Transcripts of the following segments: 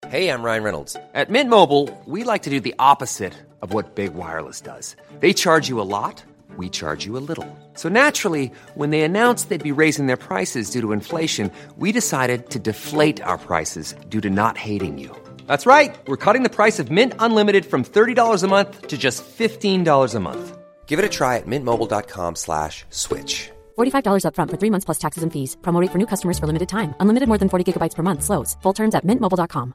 Hey, I'm Ryan Reynolds. At Mint Mobile, we like to do the opposite of what Big Wireless does. They charge you a lot, we charge you a little. So naturally, when they announced they'd be raising their prices due to inflation, we decided to deflate our prices due to not hating you. That's right. We're cutting the price of Mint Unlimited from $30 a month to just $15 a month. Give it a try at mintmobile.com/switch. $45 up front for 3 months plus taxes and fees. Promo rate for new customers for limited time. Unlimited more than 40 gigabytes per month. Slows full terms at mintmobile.com.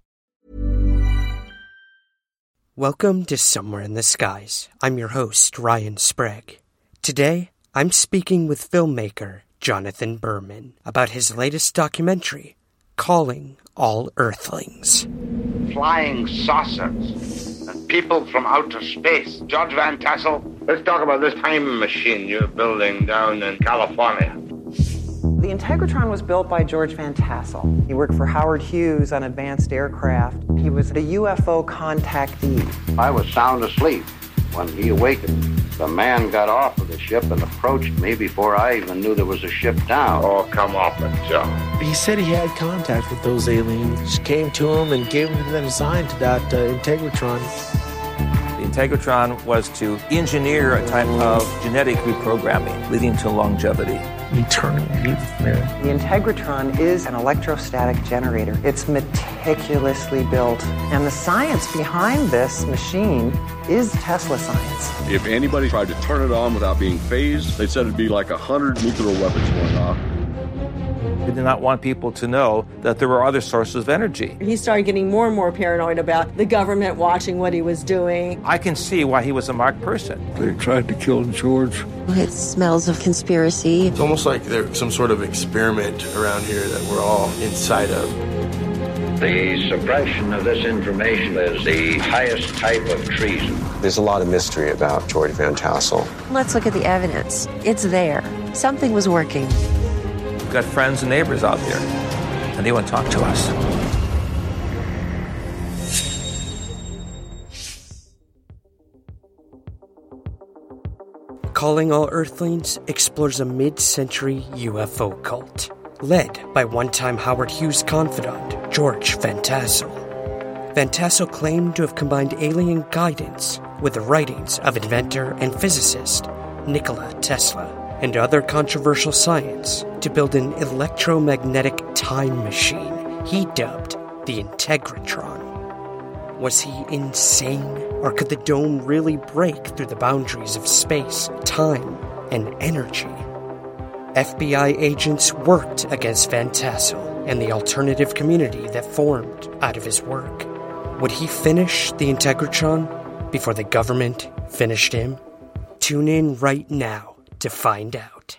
Welcome to Somewhere in the Skies. I'm your host, Ryan Sprague. Today, I'm speaking with filmmaker Jonathan Berman about his latest documentary, Calling All Earthlings. Flying saucers and people from outer space. George Van Tassel, let's talk about this time machine you're building down in California. The Integratron was built by George Van Tassel. He worked for Howard Hughes on advanced aircraft. He was the UFO contactee. I was sound asleep when he awakened. The man got off of the ship and approached me before I even knew there was a ship down. Oh, come off it, Joe. He said he had contact with those aliens, came to him and gave him the design to that Integratron. The Integratron was to engineer a type of genetic reprogramming leading to longevity. Eternal youth, man. The Integratron is an electrostatic generator. It's meticulously built. And the science behind this machine is Tesla science. If anybody tried to turn it on without being phased, they said it'd be like 100 nuclear weapons going off. He did not want people to know that there were other sources of energy. He started getting more and more paranoid about the government watching what he was doing. I can see why he was a marked person. They tried to kill George. It smells of conspiracy. It's almost like there's some sort of experiment around here that we're all inside of. The suppression of this information is the highest type of treason. There's a lot of mystery about George Van Tassel. Let's look at the evidence. It's there. Something was working. We've got friends and neighbors out there, and they want to talk to us. Calling All Earthlings explores a mid-century UFO cult, led by one-time Howard Hughes confidant George Van Tassel. Van Tassel claimed to have combined alien guidance with the writings of inventor and physicist Nikola Tesla and other controversial science to build an electromagnetic time machine he dubbed the Integratron. Was he insane, or could the dome really break through the boundaries of space, time, and energy? FBI agents worked against Van Tassel and the alternative community that formed out of his work. Would he finish the Integratron before the government finished him? Tune in right now to find out.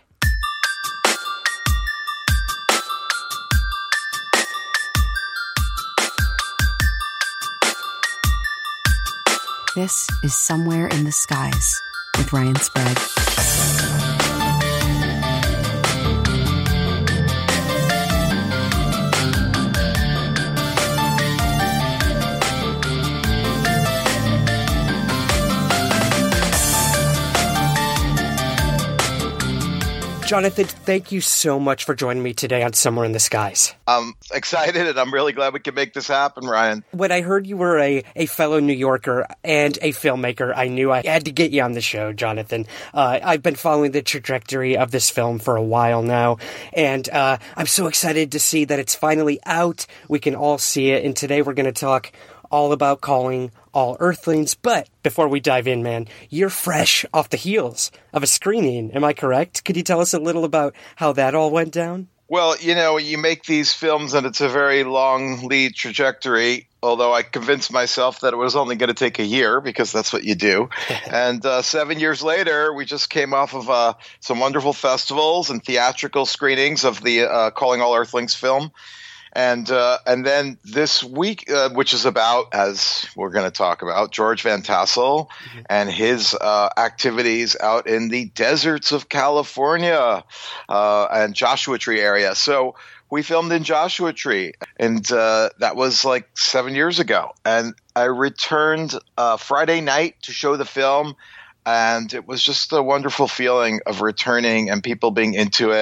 This is Somewhere in the Skies with Ryan Sprague. Jonathan, thank you so much for joining me today on Somewhere in the Skies. I'm excited, and I'm really glad we can make this happen, Ryan. When I heard you were a fellow New Yorker and a filmmaker, I knew I had to get you on the show, Jonathan. I've been following the trajectory of this film for a while now, and I'm so excited to see that it's finally out. We can all see it, and today we're going to talk all about Calling All Earthlings. But before we dive in, man, you're fresh off the heels of a screening. Am I correct? Could you tell us a little about how that all went down? Well, you know, you make these films and it's a very long lead trajectory, although I convinced myself that it was only going to take a year because that's what you do. And 7 years later, we just came off of some wonderful festivals and theatrical screenings of the Calling All Earthlings film. And then this week, which is about, as we're going to talk about, George Van Tassel and his activities out in the deserts of California and Joshua Tree area. So we filmed in Joshua Tree, and that was like 7 years ago. And I returned Friday night to show the film, and it was just a wonderful feeling of returning and people being into it.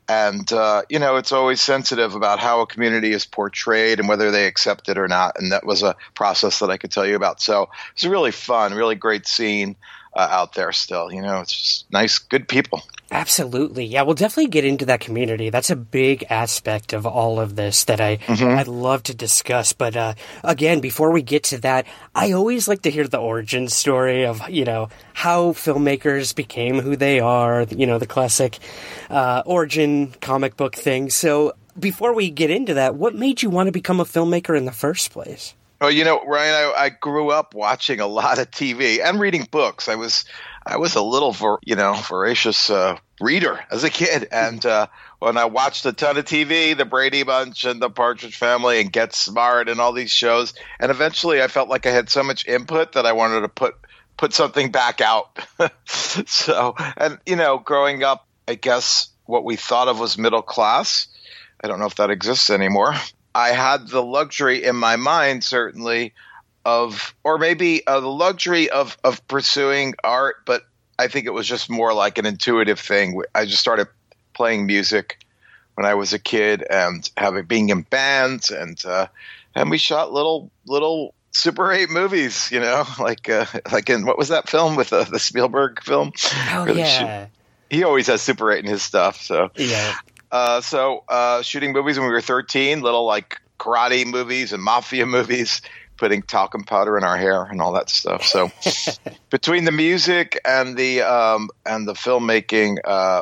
And, it's always sensitive about how a community is portrayed and whether they accept it or not. And that was a process that I could tell you about. So it's really fun, really great scene out there still. It's just nice, good people. Absolutely. Yeah, we'll definitely get into that community. That's a big aspect of all of this that I'd love to discuss. But again, before we get to that, I always like to hear the origin story of, how filmmakers became who they are, the classic origin comic book thing. So before we get into that, what made you want to become a filmmaker in the first place? Well, Ryan, I grew up watching a lot of TV and reading books. I was a little, voracious reader as a kid. And when I watched a ton of TV, The Brady Bunch and The Partridge Family and Get Smart and all these shows, and eventually I felt like I had so much input that I wanted to put something back out. So, and, growing up, I guess what we thought of was middle class. I don't know if that exists anymore. I had the luxury in my mind, certainly, the luxury of pursuing art, but I think it was just more like an intuitive thing. I just started playing music when I was a kid and being in bands, and we shot little Super 8 movies, like in, what was that film with the Spielberg film? Oh, yeah. He always has Super 8 in his stuff, so. Yeah. Shooting movies when we were 13, little like karate movies and mafia movies, putting talcum powder in our hair and all that stuff. So between the music and the filmmaking,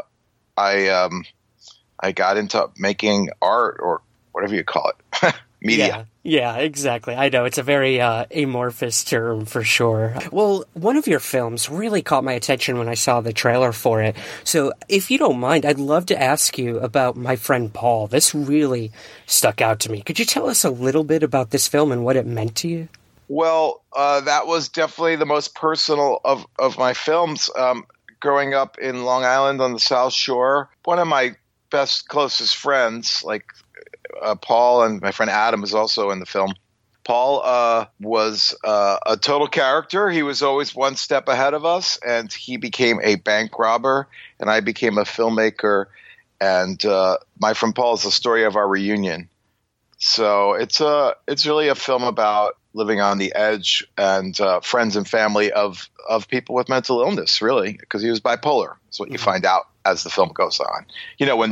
I got into making art, or whatever you call it, media. Yeah, exactly. I know it's a very amorphous term for sure. Well, one of your films really caught my attention when I saw the trailer for it. So if you don't mind, I'd love to ask you about My Friend Paul. This really stuck out to me. Could you tell us a little bit about this film and what it meant to you? Well, that was definitely the most personal of my films. Growing up in Long Island on the South Shore, one of my closest friends, Paul, and my friend Adam was also in the film. Paul was a total character. He was always one step ahead of us, and he became a bank robber, and I became a filmmaker. And My Friend Paul is the story of our reunion. So it's really a film about living on the edge and friends and family of people with mental illness, really, because he was bipolar. That's what you find out as the film goes on. When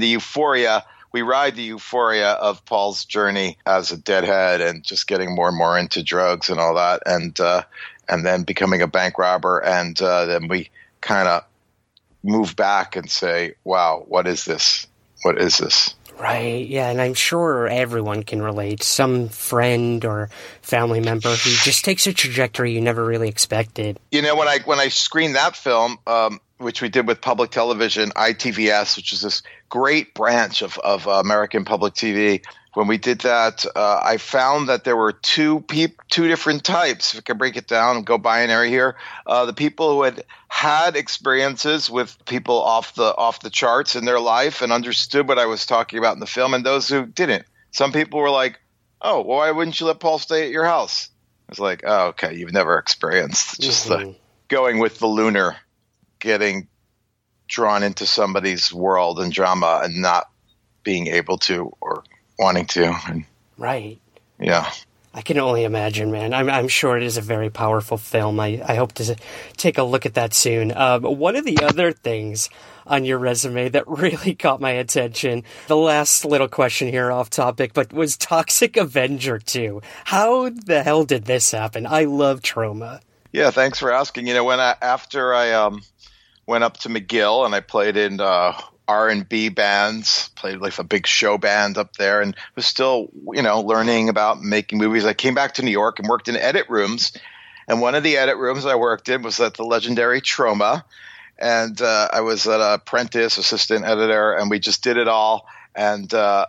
we ride the euphoria of Paul's journey as a deadhead and just getting more and more into drugs and all that, and then becoming a bank robber, and then we kind of move back and say, wow, what is this? What is this? Right, yeah, and I'm sure everyone can relate. Some friend or family member who just takes a trajectory you never really expected. When I screened that film, which we did with public television, ITVS, which is this great branch of American public TV. When we did that, I found that there were two different types. If I can break it down and go binary here, the people who had experiences with people off the charts in their life and understood what I was talking about in the film, and those who didn't. Some people were like, "Oh, well, why wouldn't you let Paul stay at your house?" I was like, "Oh, okay, you've never experienced just the going with the lunar." Getting drawn into somebody's world and drama and not being able to or wanting to. Right. Yeah. I can only imagine, man. I'm sure it is a very powerful film. I hope to take a look at that soon. One of the other things on your resume that really caught my attention, the last little question here off topic, but was Toxic Avenger 2. How the hell did this happen? I love Troma. Yeah, thanks for asking. After I went up to McGill and I played in R&B bands, played like a big show band up there, and was still, learning about making movies. I came back to New York and worked in edit rooms. And one of the edit rooms I worked in was at the legendary Troma. And I was an apprentice, assistant editor, and we just did it all. And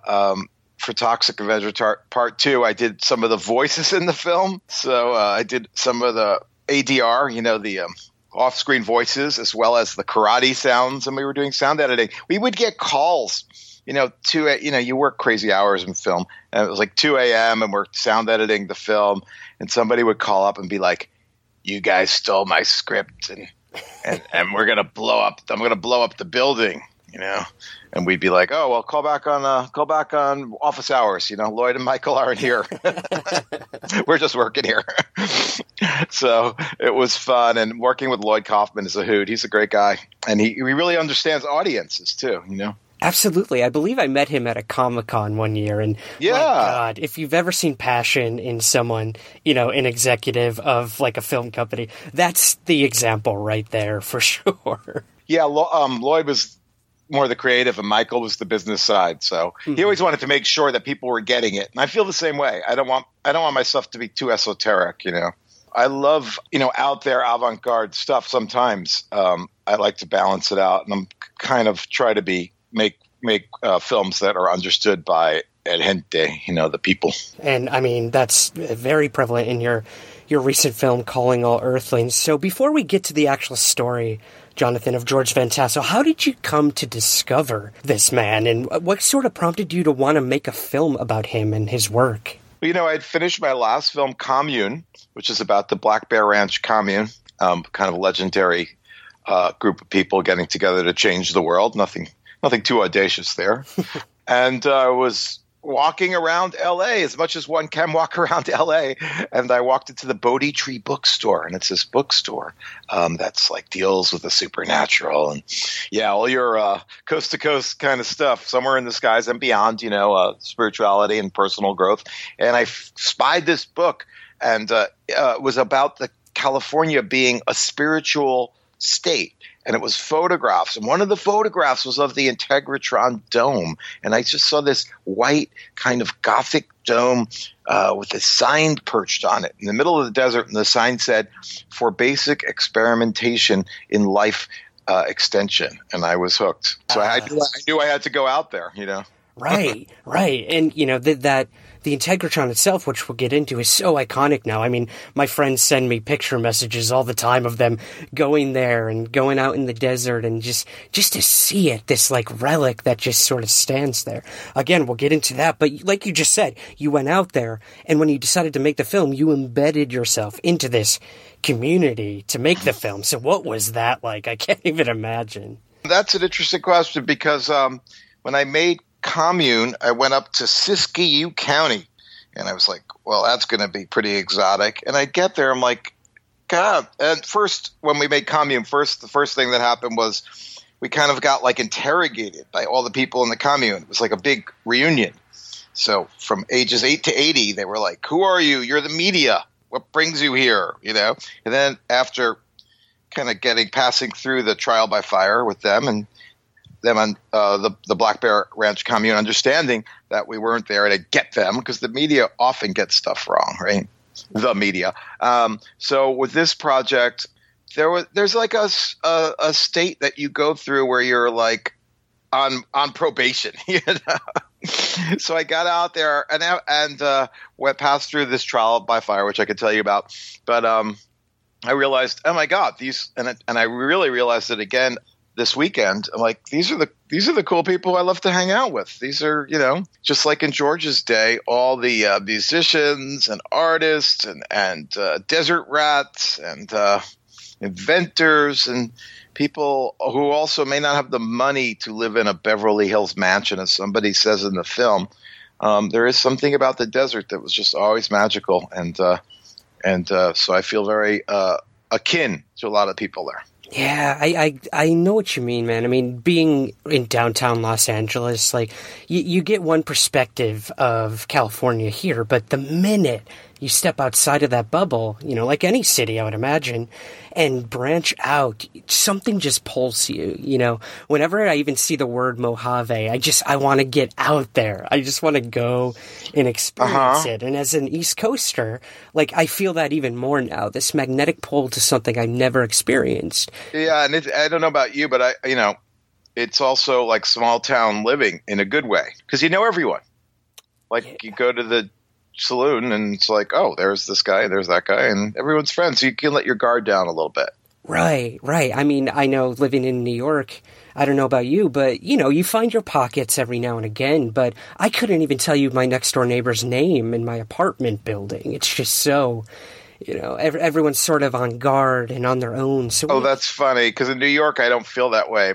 for Toxic Avenger Part 2, I did some of the voices in the film. So I did some of the ADR, the off-screen voices, as well as the karate sounds, and we were doing sound editing. We would get calls, you work crazy hours in film, and it was like 2 a.m. and we're sound editing the film, and somebody would call up and be like, "You guys stole my script, and we're gonna blow up. I'm gonna blow up the building." you know, and we'd be like, oh, well, call back on office hours. You know, Lloyd and Michael aren't here. We're just working here. So it was fun. And working with Lloyd Kaufman is a hoot. He's a great guy. And he really understands audiences too, you know. Absolutely. I believe I met him at a Comic-Con one year, and yeah. My God, if you've ever seen passion in someone, you know, an executive of like a film company, that's the example right there for sure. Yeah, Lloyd was more the creative and Michael was the business side. So he always wanted to make sure that people were getting it. And I feel the same way. I don't want my stuff to be too esoteric, you know. I love, you know, out there avant-garde stuff sometimes. I like to balance it out, and I'm kind of try to make films that are understood by el gente, you know, the people. And I mean, that's very prevalent in your recent film, Calling All Earthlings. So before we get to the actual story, Jonathan, of George Van Tassel, how did you come to discover this man, and what sort of prompted you to want to make a film about him and his work? Well, you know, I'd finished my last film, Commune, which is about the Black Bear Ranch Commune, kind of a legendary group of people getting together to change the world. Nothing too audacious there. And I was walking around L.A. as much as one can walk around L.A. And I walked into the Bodhi Tree bookstore, and it's this bookstore that's like deals with the supernatural and all your coast to coast kind of stuff, somewhere in the skies and beyond, you know, spirituality and personal growth. And I spied this book, and it was about the California being a spiritual state. And it was photographs. And one of the photographs was of the Integratron Dome. And I just saw this white kind of Gothic dome with a sign perched on it in the middle of the desert. And the sign said, "For basic experimentation in life extension." And I was hooked. So I knew I had to go out there, you know. Right. And, you know, that the Integratron itself, which we'll get into, is so iconic now. I mean, my friends send me picture messages all the time of them going there and going out in the desert and just to see it, this like relic that just sort of stands there. Again, we'll get into that. But like you just said, you went out there, and when you decided to make the film, you embedded yourself into this community to make the film. So what was that like? I can't even imagine. That's an interesting question, because when I made Commune, I went up to Siskiyou County, and I was like, well, that's going to be pretty exotic. And I get there, I'm like, God. And first, when we made Commune, the first thing that happened was we kind of got like interrogated by all the people in the commune. It was like a big reunion. So from ages 8 to 80, they were like, who are you? You're the media. What brings you here? You know? And then after kind of passing through the trial by fire with them, and them on the Black Bear Ranch Commune, understanding that we weren't there to get them, because the media often gets stuff wrong, right? The media. So with this project, there's like a state that you go through where you're like on probation, you know. So I got out there and went past through this trial by fire, which I could tell you about, but I realized, oh my God, and I really realized it again this weekend. I'm like, these are the cool people I love to hang out with. These are, you know, just like in George's day, all the musicians and artists and desert rats and inventors and people who also may not have the money to live in a Beverly Hills mansion, as somebody says in the film. There is something about the desert that was just always magical, and so I feel very akin to a lot of people there. Yeah, I know what you mean, man. I mean, being in downtown Los Angeles, like, you get one perspective of California here, but the minute you step outside of that bubble, you know, like any city, I would imagine, and branch out, something just pulls you, you know. Whenever I even see the word Mojave, I want to get out there. I just want to go and experience it. And as an East Coaster, like, I feel that even more now, this magnetic pull to something I've never experienced. Yeah, and I don't know about you, but it's also like small town living in a good way, because you know everyone. Like, you go to the saloon and it's like, oh, there's this guy, there's that guy, and everyone's friends. So you can let your guard down a little bit. Right. I mean, I know living in New York, I don't know about you, but, you know, you find your pockets every now and again, but I couldn't even tell you my next door neighbor's name in my apartment building. It's just so, you know, everyone's sort of on guard and on their own. So that's funny, because in New York I don't feel that way, but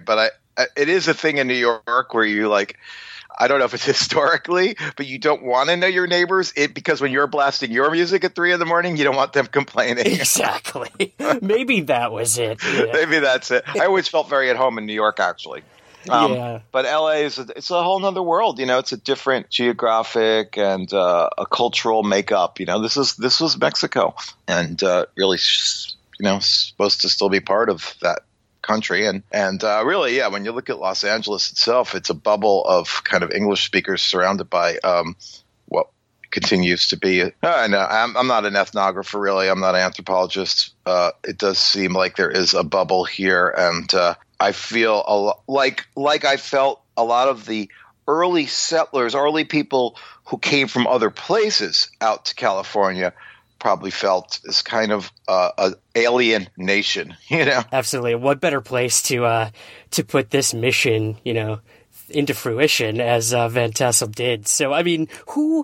it is a thing in New York where you like, I don't know if it's historically, but you don't want to know your neighbors because when you're blasting your music at 3 a.m, you don't want them complaining. Exactly. Maybe that was it. Yeah. Maybe that's it. I always felt very at home in New York, actually. But LA it's a whole nother world. It's a different geographic and a cultural makeup. This was Mexico, and really, supposed to still be part of that country. And really, yeah, when you look at Los Angeles itself, it's a bubble of kind of English speakers surrounded by what continues to be. I'm not an ethnographer, really. I'm not an anthropologist. It does seem like there is a bubble here, and I feel like I felt a lot of the early settlers, early people who came from other places out to California probably felt as kind of an alien nation, Absolutely. What better place to put this mission, into fruition as Van Tassel did. So, I mean, who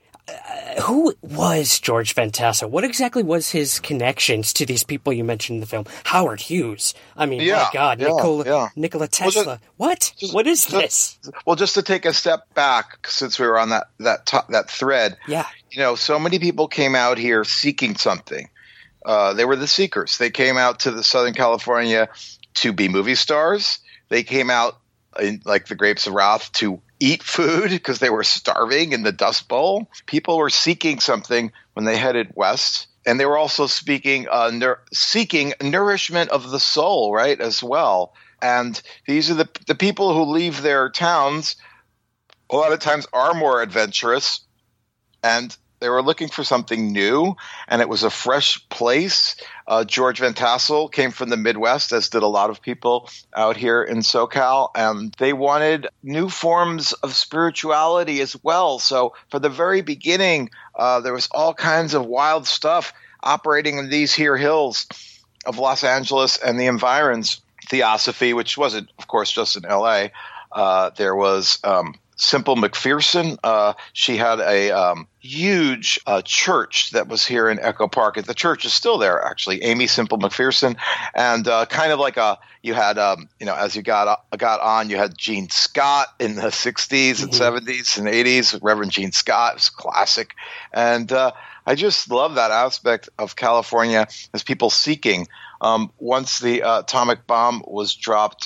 was George Van Tassel? What exactly was his connections to these people you mentioned in the film? Howard Hughes. I mean, my God, Nikola Tesla. What is this? Well, just to take a step back, since we were on that thread. Yeah. So many people came out here seeking something. They were the seekers. They came out to the Southern California to be movie stars. They came out like the Grapes of Wrath to eat food because they were starving in the Dust Bowl. People were seeking something when they headed west, and they were also seeking nourishment of the soul, right, as well. And these are the people who leave their towns. A lot of times are more adventurous, and they were looking for something new, and it was a fresh place. George Van Tassel came from the Midwest, as did a lot of people out here in SoCal, and they wanted new forms of spirituality as well. So from the very beginning, there was all kinds of wild stuff operating in these here hills of Los Angeles and the environs. Theosophy, which wasn't, of course, just in L.A. There was Simple McPherson. She had a huge church that was here in Echo Park. The church is still there, actually. Amy Simple McPherson, and kind of like you had as you got on, you had Gene Scott in the 60s and 70s and 80s. Reverend Gene Scott was classic, and I just love that aspect of California as people seeking. Once the atomic bomb was dropped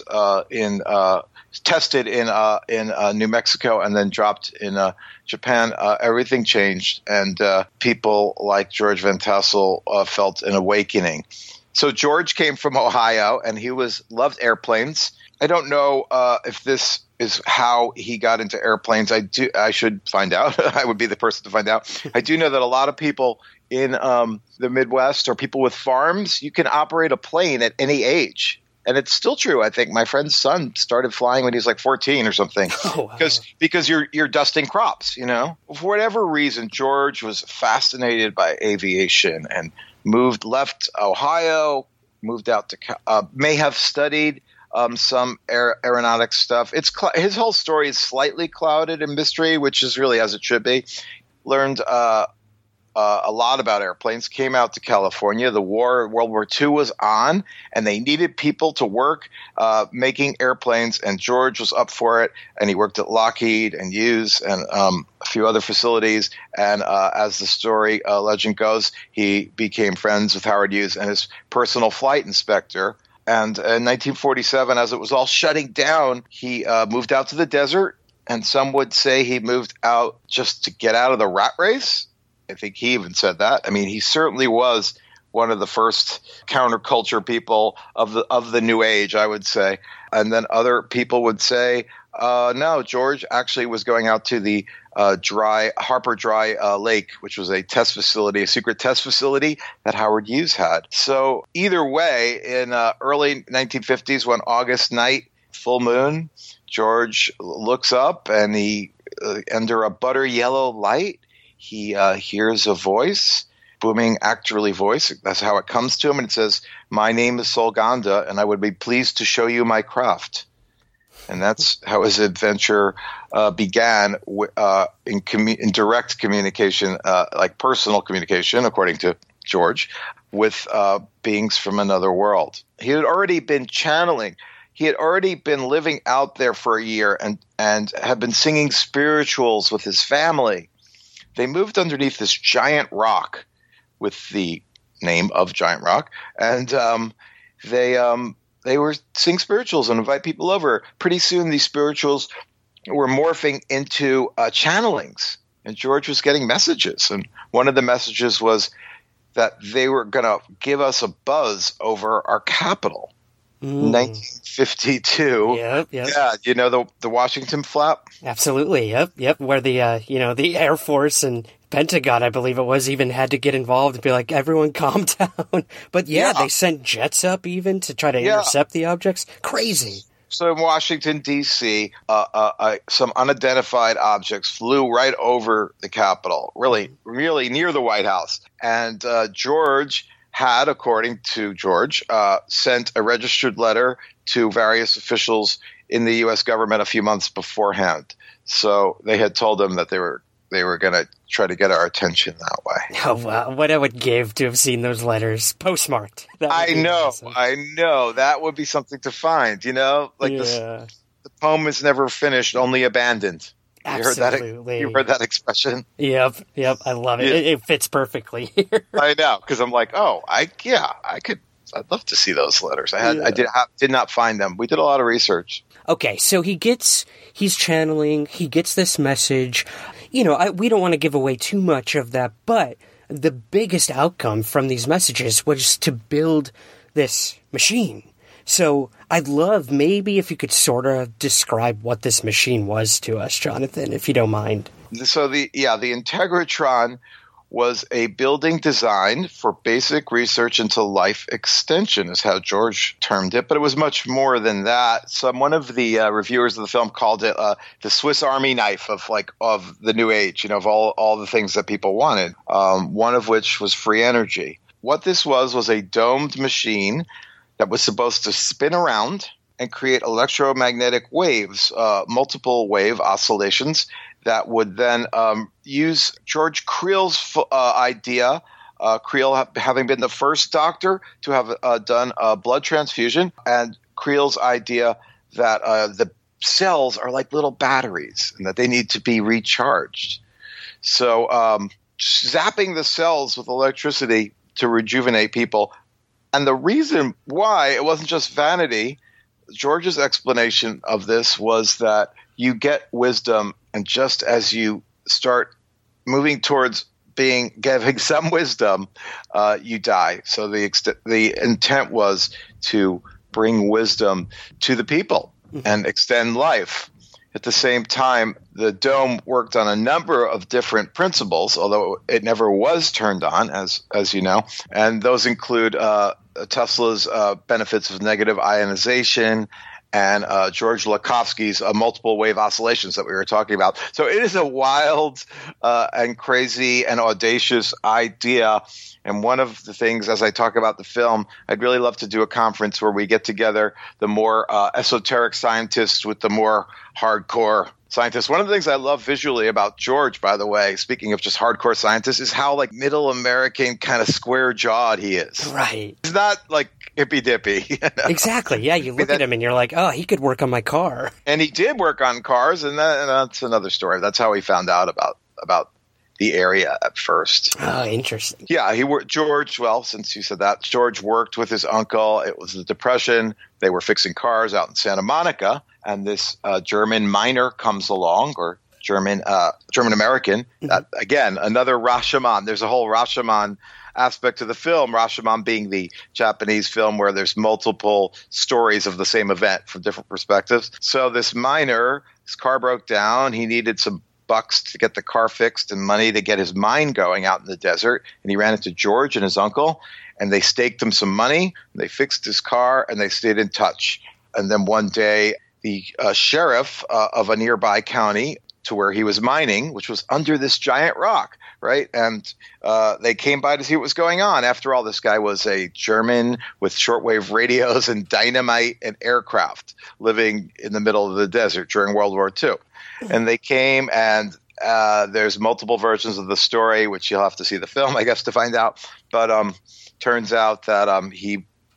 tested in New Mexico and then dropped in Japan, everything changed, and people like George Van Tassel felt an awakening. So George came from Ohio, and he loved airplanes. I don't know if this is how he got into airplanes. I should find out. I would be the person to find out. I do know that a lot of people in the Midwest or people with farms, you can operate a plane at any age. And it's still true. I think my friend's son started flying when he was like 14 or something. Oh, wow. Because you're dusting crops, For whatever reason, George was fascinated by aviation and left Ohio, moved out to may have studied some aeronautics stuff. His whole story is slightly clouded in mystery, which is really as it should be. Learned a lot about airplanes, came out to California. World War II was on, and they needed people to work making airplanes, and George was up for it, and he worked at Lockheed and Hughes and a few other facilities, and as the story legend goes, he became friends with Howard Hughes and his personal flight inspector. And in 1947, as it was all shutting down, he moved out to the desert, and some would say he moved out just to get out of the rat race. I think he even said that. I mean, he certainly was one of the first counterculture people of the new age, I would say. And then other people would say, no, George actually was going out to the Harper Dry Lake, which was a secret test facility that Howard Hughes had. So either way, in early 1950s, one August night, full moon, George looks up and he under a butter yellow light, he hears a voice, booming actually voice. That's how it comes to him. And it says, "My name is Solganda, and I would be pleased to show you my craft." And that's how his adventure began in direct communication, like personal communication, according to George, with beings from another world. He had already been channeling. he had already been living out there for a year and had been singing spirituals with his family. They moved underneath this giant rock with the name of Giant Rock, and they were sing spirituals and invite people over. Pretty soon, these spirituals were morphing into channelings, and George was getting messages. And one of the messages was that they were going to give us a buzz over our capital. 1952. Yep. Yeah, you know the Washington flap? Absolutely. Yep. Where the the Air Force and Pentagon, I believe it was, even had to get involved and be like, everyone calm down. But they sent jets up even to try to intercept the objects. Crazy. So in Washington, D.C., some unidentified objects flew right over the Capitol, really, really near the White House. And George had, according to George, sent a registered letter to various officials in the U.S. government a few months beforehand. So they had told him that they were going to try to get our attention that way. Oh, wow. What I would give to have seen those letters postmarked. I know. Awesome. I know. That would be something to find, the poem is never finished, only abandoned. Absolutely. You heard that expression? Yep. I love it. It fits perfectly here. I know, because I'm like, I'd love to see those letters. I did not find them. We did a lot of research. Okay, so he's channeling, he gets this message. We don't want to give away too much of that, but the biggest outcome from these messages was to build this machine. So I'd love maybe if you could sort of describe what this machine was to us, Jonathan, if you don't mind. So the Integratron was a building designed for basic research into life extension, is how George termed it. But it was much more than that. One of the reviewers of the film called it the Swiss Army knife of the new age, of all the things that people wanted. One of which was free energy. What this was a domed machine that was supposed to spin around and create electromagnetic waves, multiple wave oscillations that would then use George Creel's idea, Creel having been the first doctor to have done a blood transfusion, and Creel's idea that the cells are like little batteries and that they need to be recharged. So zapping the cells with electricity to rejuvenate people. And the reason why it wasn't just vanity, George's explanation of this was that you get wisdom, and just as you start moving towards giving some wisdom, you die. So the intent was to bring wisdom to the people and extend life. At the same time, the dome worked on a number of different principles, although it never was turned on, as you know. And those include Tesla's benefits of negative ionization and George Lakhovsky's multiple wave oscillations that we were talking about. So it is a wild and crazy and audacious idea. And one of the things, as I talk about the film, I'd really love to do a conference where we get together the more esoteric scientists with the more hardcore scientists. One of the things I love visually about George, by the way, speaking of just hardcore scientists, is how middle American kind of square jawed he is. Right. He's not hippy dippy. Exactly. Yeah. You look at him and you're like, oh, he could work on my car. And he did work on cars, and that's another story. That's how he found out about the area at first. Oh, interesting. Yeah, George, well, since you said that, George worked with his uncle. It was the Depression. They were fixing cars out in Santa Monica, and this German miner comes along, or German American. Again, another Rashomon. There's a whole Rashomon aspect to the film, Rashomon being the Japanese film where there's multiple stories of the same event from different perspectives. So this miner, his car broke down. He needed some bucks to get the car fixed and money to get his mine going out in the desert. And he ran into George and his uncle, and they staked him some money. They fixed his car, and they stayed in touch. And then one day, the sheriff of a nearby county to where he was mining, which was under this giant rock, right? And they came by to see what was going on. After all, this guy was a German with shortwave radios and dynamite and aircraft living in the middle of the desert during World War II. And they came, and there's multiple versions of the story, which you'll have to see the film, I guess, to find out. But turns out that he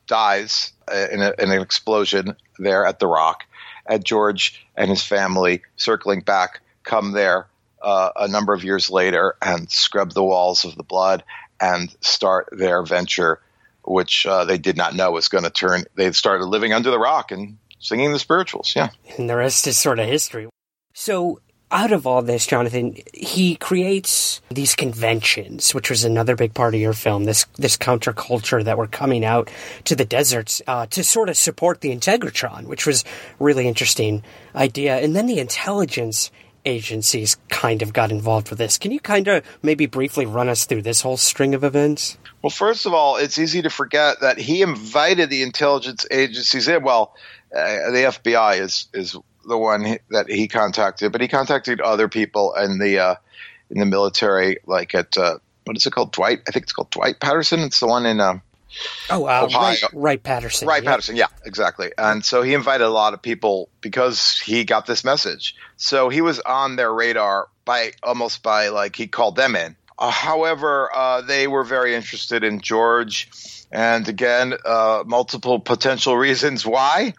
dies in an explosion there at the Rock. And George and his family, circling back, come there a number of years later and scrub the walls of the blood and start their venture, which they did not know was going to turn. They started living under the rock and singing the spirituals, yeah. And the rest is sort of history. So out of all this, Jonathan, he creates these conventions, which was another big part of your film, this counterculture that were coming out to the deserts to sort of support the Integratron, which was a really interesting idea. And then the intelligence agencies kind of got involved with this. Can you kind of maybe briefly run us through this whole string of events? Well, first of all, it's easy to forget that he invited the intelligence agencies in. Well, the FBI is the one that he contacted, but he contacted other people in the military, like at what is it called? Dwight? I think it's called Dwight Patterson. It's the one in Ohio. Wright-Patterson. Wright-Patterson, yeah, exactly. And so he invited a lot of people because he got this message. So he was on their radar by he called them in. However, they were very interested in George, and again, multiple potential reasons why.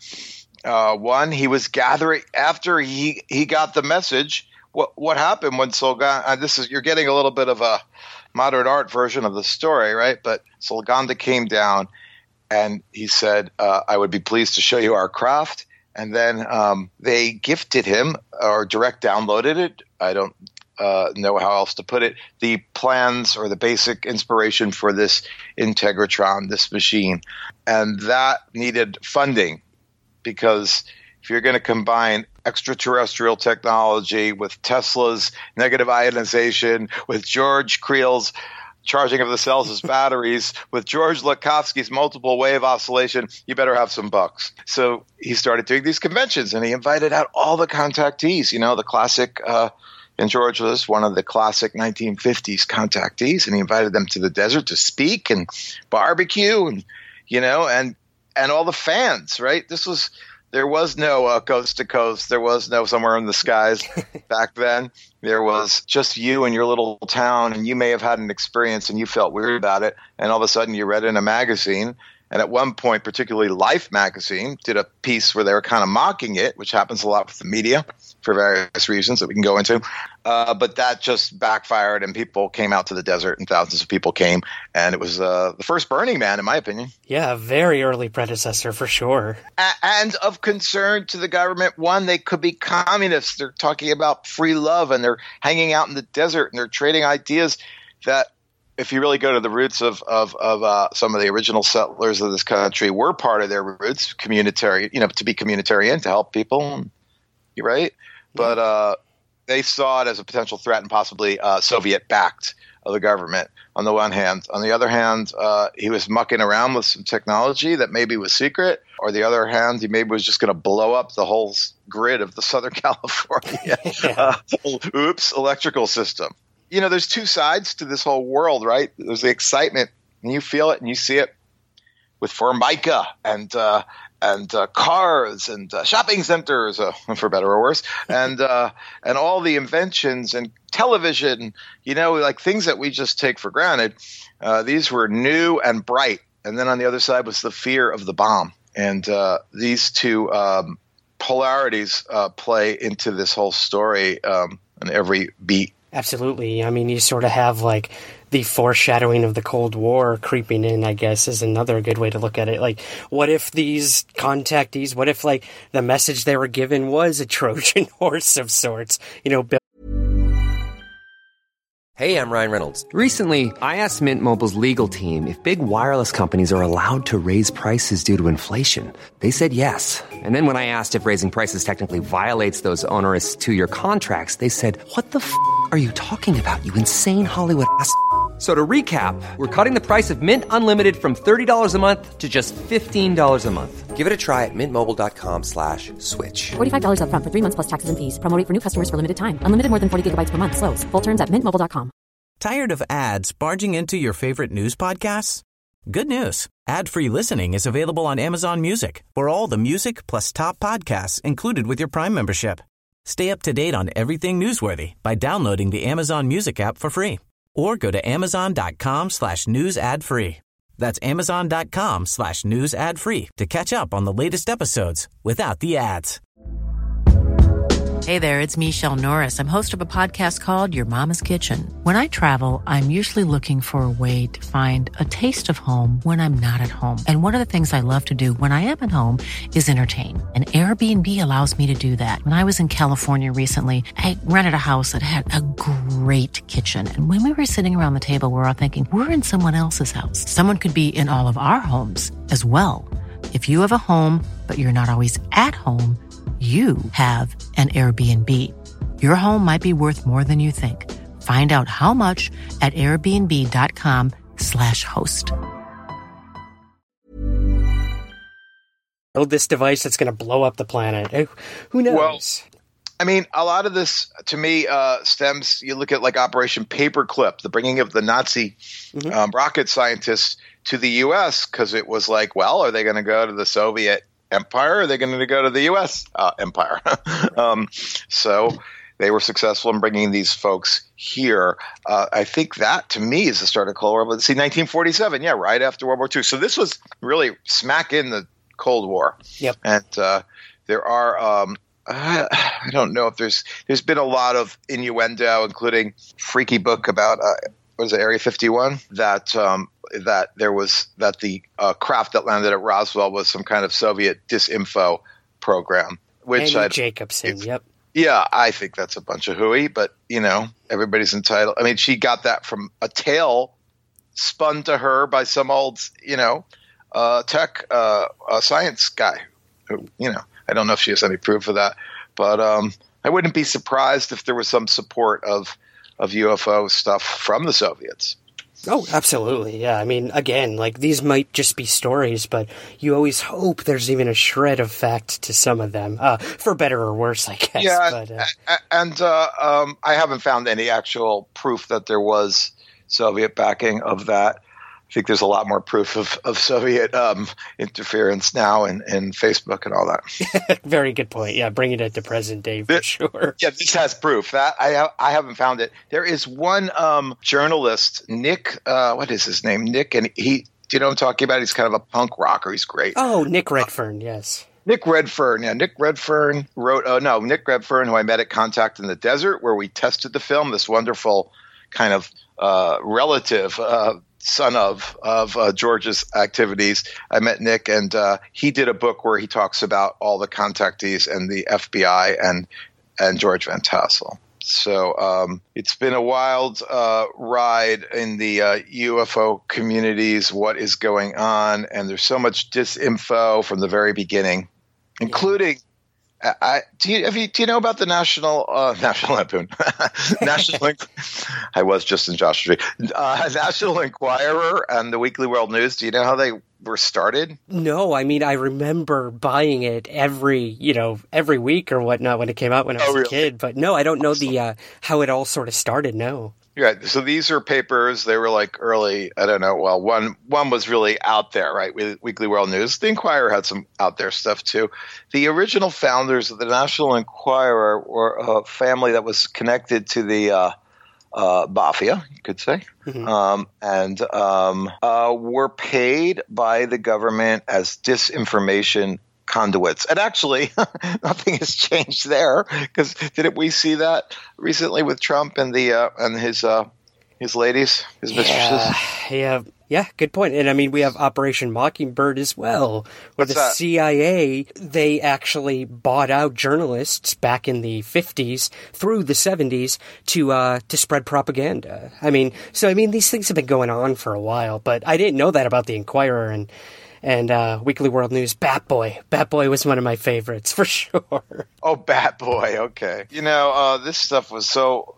One, he was gathering after he got the message. What happened when Solganda? You're getting a little bit of a modern art version of the story, right? But Solganda came down and he said, "I would be pleased to show you our craft." And then they gifted him or direct downloaded it. I don't know how else to put it. The plans or the basic inspiration for this Integratron, this machine, and that needed funding. Because if you're going to combine extraterrestrial technology with Tesla's negative ionization, with George Creel's charging of the cells as batteries, with George Lakhovsky's multiple wave oscillation, you better have some bucks. So he started doing these conventions, and he invited out all the contactees, the classic and George was one of the classic 1950s contactees, and he invited them to the desert to speak and barbecue and and all the fans, right? There was no coast to coast. There was no somewhere in the skies back then. There was just you in your little town, and you may have had an experience and you felt weird about it. And all of a sudden you read it in a magazine. And at one point, particularly Life magazine did a piece where they were kind of mocking it, which happens a lot with the media for various reasons that we can go into. But that just backfired, and people came out to the desert, and thousands of people came. And it was the first Burning Man, in my opinion. Yeah, a very early predecessor for sure. And of concern to the government, one, they could be communists. They're talking about free love, and they're hanging out in the desert, and they're trading ideas that – if you really go to the roots of some of the original settlers of this country, were part of their roots, communitarian, to be communitarian, to help people, you're right. But they saw it as a potential threat and possibly Soviet-backed of the government on the one hand. On the other hand, he was mucking around with some technology that maybe was secret. Or the other hand, he maybe was just going to blow up the whole grid of the Southern California electrical system. There's two sides to this whole world, right? There's the excitement, and you feel it and you see it with Formica and cars and shopping centers, for better or worse, and all the inventions and television, like things that we just take for granted. These were new and bright. And then on the other side was the fear of the bomb. And these two polarities play into this whole story in every beat. Absolutely. I mean, you sort of have like the foreshadowing of the Cold War creeping in, I guess, is another good way to look at it. Like, what if these contactees, what if like the message they were given was a Trojan horse of sorts, Hey, I'm Ryan Reynolds. Recently, I asked Mint Mobile's legal team if big wireless companies are allowed to raise prices due to inflation. They said yes. And then when I asked if raising prices technically violates those onerous 2-year contracts, they said, "What the f*** are you talking about, you insane Hollywood ass?" So to recap, we're cutting the price of Mint Unlimited from $30 a month to just $15 a month. Give it a try at mintmobile.com/switch. $45 up front for 3 months plus taxes and fees. Promo rate for new customers for limited time. Unlimited more than 40 gigabytes per month. Slows full terms at mintmobile.com. Tired of ads barging into your favorite news podcasts? Good news. Ad-free listening is available on Amazon Music for all the music plus top podcasts included with your Prime membership. Stay up to date on everything newsworthy by downloading the Amazon Music app for free. Or go to amazon.com/news ad free. That's Amazon.com/news ad free to catch up on the latest episodes without the ads. Hey there, it's Michelle Norris. I'm host of a podcast called Your Mama's Kitchen. When I travel, I'm usually looking for a way to find a taste of home when I'm not at home. And one of the things I love to do when I am at home is entertain. And Airbnb allows me to do that. When I was in California recently, I rented a house that had a great kitchen. And when we were sitting around the table, we were all thinking, we're in someone else's house. Someone could be in all of our homes as well. If you have a home, but you're not always at home, you have an Airbnb. Your home might be worth more than you think. Find out how much at airbnb.com/host. Build this device that's going to blow up the planet. Who knows? Well, I mean, a lot of this, to me, stems, you look at like Operation Paperclip, the bringing of the Nazi rocket scientists to the U.S., because it was like, well, are they going to go to the Soviet empire, or are they going to go to the U.S. empire? So they were successful in bringing these folks here. I think that, to me, is the start of Cold War. Let's see, 1947, right after World War II. So this was really smack in the Cold War. Yep. And there are I don't know if there's been a lot of innuendo, including freaky book about what is it, Area 51, that the craft that landed at Roswell was some kind of Soviet disinfo program. Which Annie Jacobson, yep. Yeah, I think that's a bunch of hooey, but everybody's entitled. I mean, she got that from a tale spun to her by some old, tech science guy. Who, I don't know if she has any proof of that, but I wouldn't be surprised if there was some support of UFO stuff from the Soviets. Oh, absolutely. Yeah. I mean, again, like these might just be stories, but you always hope there's even a shred of fact to some of them, for better or worse, I guess. Yeah. But, I haven't found any actual proof that there was Soviet backing of that. I think there's a lot more proof of Soviet interference now in Facebook and all that. Very good point. Yeah, bringing it to present day for sure. Yeah, this has proof. That I haven't found it. There is one journalist, Nick. What is his name? Nick, and do you know what I'm talking about? He's kind of a punk rocker. He's great. Oh, Nick Redfern. Yes. Nick Redfern. Yeah, Nick Redfern wrote. Nick Redfern, who I met at Contact in the Desert, where we tested the film. This wonderful kind of relative. Son of George's activities. I met Nick, and he did a book where he talks about all the contactees and the FBI and George Van Tassel. So it's been a wild ride in the UFO communities, what is going on, and there's so much disinfo from the very beginning, including do you know about the National Lampoon? I was just in Joshua Tree. National Enquirer and the Weekly World News. Do you know how they were started? No, I mean I remember buying it every week or whatnot when it came out when I was a kid. But no, I don't know the how it all sort of started. No. Right. So these are papers. They were like early. I don't know. Well, one was really out there, right? With Weekly World News. The Enquirer had some out there stuff too. The original founders of the National Enquirer were a family that was connected to the mafia, you could say, and were paid by the government as disinformation conduits. And actually, nothing has changed there, because didn't we see that recently with Trump and his ladies, his mistresses? Yeah, good point. And I mean, we have Operation Mockingbird as well, where the CIA, they actually bought out journalists back in the 50s through the 70s to spread propaganda. I mean, these things have been going on for a while, but I didn't know that about the Enquirer and Weekly World News. Bat Boy was one of my favorites for sure. Oh, Bat Boy. Okay. This stuff was so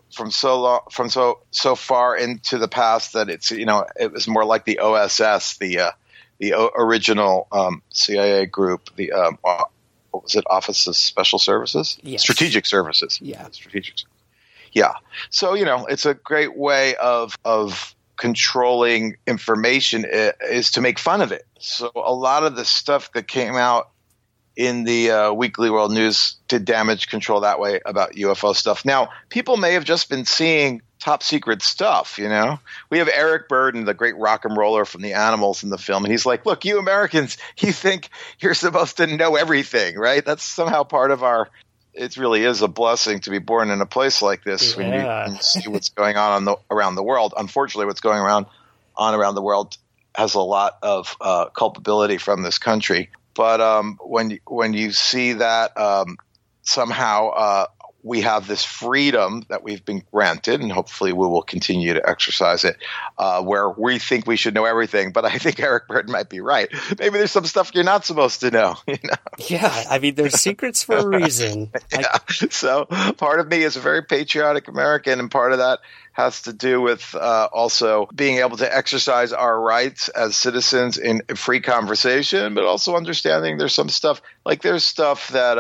far into the past that it's, it was more like the OSS, the original CIA group, the what was it, Office of Special Services? Yes. Strategic Services. Yeah. Yeah. So, it's a great way of controlling information is to make fun of it. So a lot of the stuff that came out in the Weekly World News did damage control that way about UFO stuff. Now, people may have just been seeing top secret stuff, you know? We have Eric Burdon, the great rock and roller from the Animals in the film, and he's like, look, you Americans, you think you're supposed to know everything, right? That's somehow part of our – it really is a blessing to be born in a place like this when you see what's going on around the world. Unfortunately, what's going around the world has a lot of culpability from this country. But when you see that somehow we have this freedom that we've been granted, and hopefully we will continue to exercise it, where we think we should know everything. But I think Eric Burdon might be right. Maybe there's some stuff you're not supposed to know. You know? Yeah, I mean, there's secrets for a reason. Yeah. So part of me is a very patriotic American, and part of that has to do with also being able to exercise our rights as citizens in free conversation, but also understanding there's some stuff – there's stuff that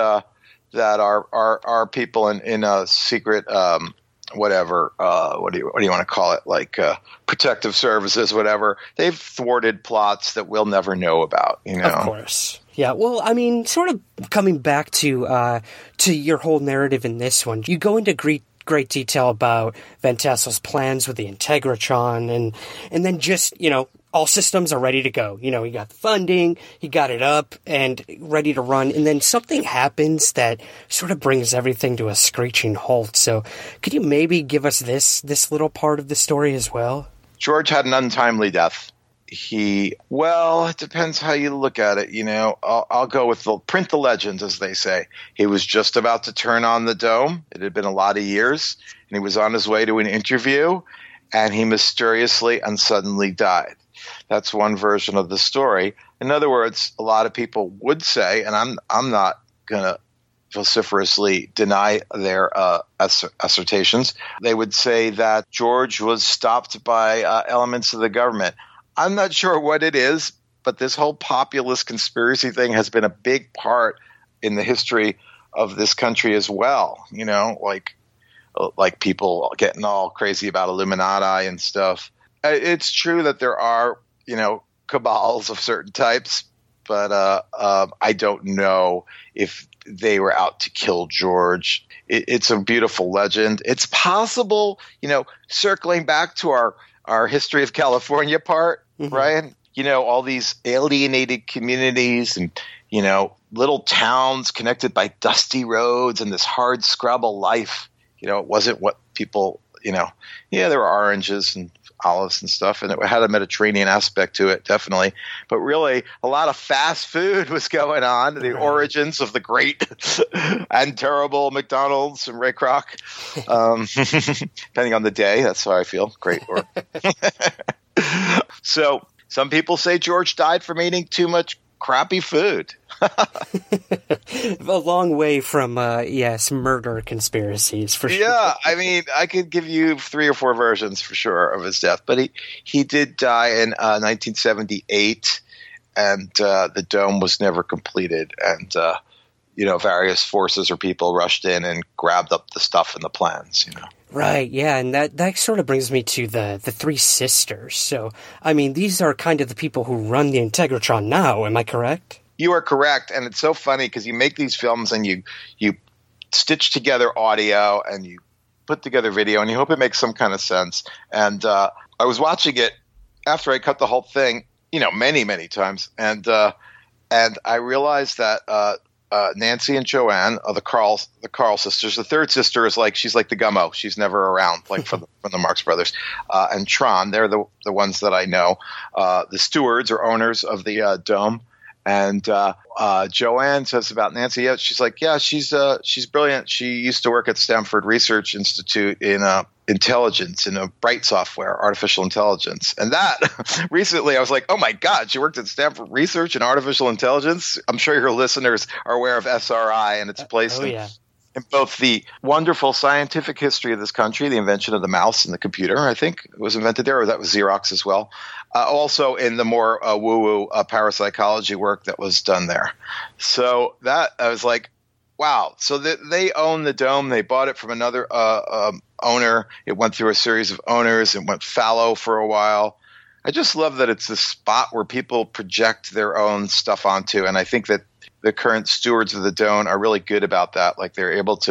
our people in a secret whatever what do you want to call it, protective services, whatever, they've thwarted plots that we'll never know about, you know. Of course. Yeah, well, I mean, sort of coming back to your whole narrative in this one, you go into great detail about Van Tassel's plans with the Integratron, and then just, you know, all systems are ready to go. You know, he got the funding, he got it up and ready to run, and then something happens that sort of brings everything to a screeching halt. So could you maybe give us this little part of the story as well? George had an untimely death. It depends how you look at it. You know, I'll go with print the legends, as they say. He was just about to turn on the dome. It had been a lot of years, and he was on his way to an interview, and he mysteriously and suddenly died. That's one version of the story. In other words, a lot of people would say, and I'm not going to vociferously deny their assertions, they would say that George was stopped by elements of the government. I'm not sure what it is, but this whole populist conspiracy thing has been a big part in the history of this country as well. You know, like people getting all crazy about Illuminati and stuff. It's true that there are, you know, cabals of certain types, but I don't know if they were out to kill George. It's a beautiful legend. It's possible, you know, circling back to our history of California part, Ryan, you know, all these alienated communities and, you know, little towns connected by dusty roads and this hard scrabble life. You know, it wasn't what people, you know, yeah, there were oranges and olives and stuff, and it had a Mediterranean aspect to it, definitely. But really, a lot of fast food was going on, the origins of the great and terrible McDonald's and Ray Kroc. Depending on the day, that's how I feel. Great. So some people say George died from eating too much crappy food. A long way from, some murder conspiracies, for sure. Yeah, I mean, I could give you 3 or 4 versions for sure of his death, but he did die in 1978, and the dome was never completed, and you know, various forces or people rushed in and grabbed up the stuff and the plans, you know. Right, yeah, and that sort of brings me to the 3 sisters. So, I mean, these are kind of the people who run the Integratron now, am I correct? You are correct, and it's so funny because you make these films and you stitch together audio and you put together video and you hope it makes some kind of sense. And I was watching it after I cut the whole thing, you know, many, many times, and I realized that Nancy and Joanne are the Carl sisters. The third sister is she's like the Gummo. She's never around, like from the Marx Brothers. And Tron, they're the ones that I know. The stewards or owners of the dome. And Joanne says about Nancy, she's like, she's brilliant. She used to work at Stanford Research Institute in intelligence, in a Bright software, artificial intelligence. And that recently I was like, oh my God, she worked at Stanford Research in artificial intelligence. I'm sure your listeners are aware of SRI and its place in both the wonderful scientific history of this country, the invention of the mouse and the computer, I think was invented there, or that was Xerox as well. Also in the more woo-woo parapsychology work that was done there. So that I was like, wow. So they own the dome. They bought it from another owner. It went through a series of owners. It went fallow for a while. I just love that it's a spot where people project their own stuff onto, and I think that the current stewards of the dome are really good about that. Like they're able to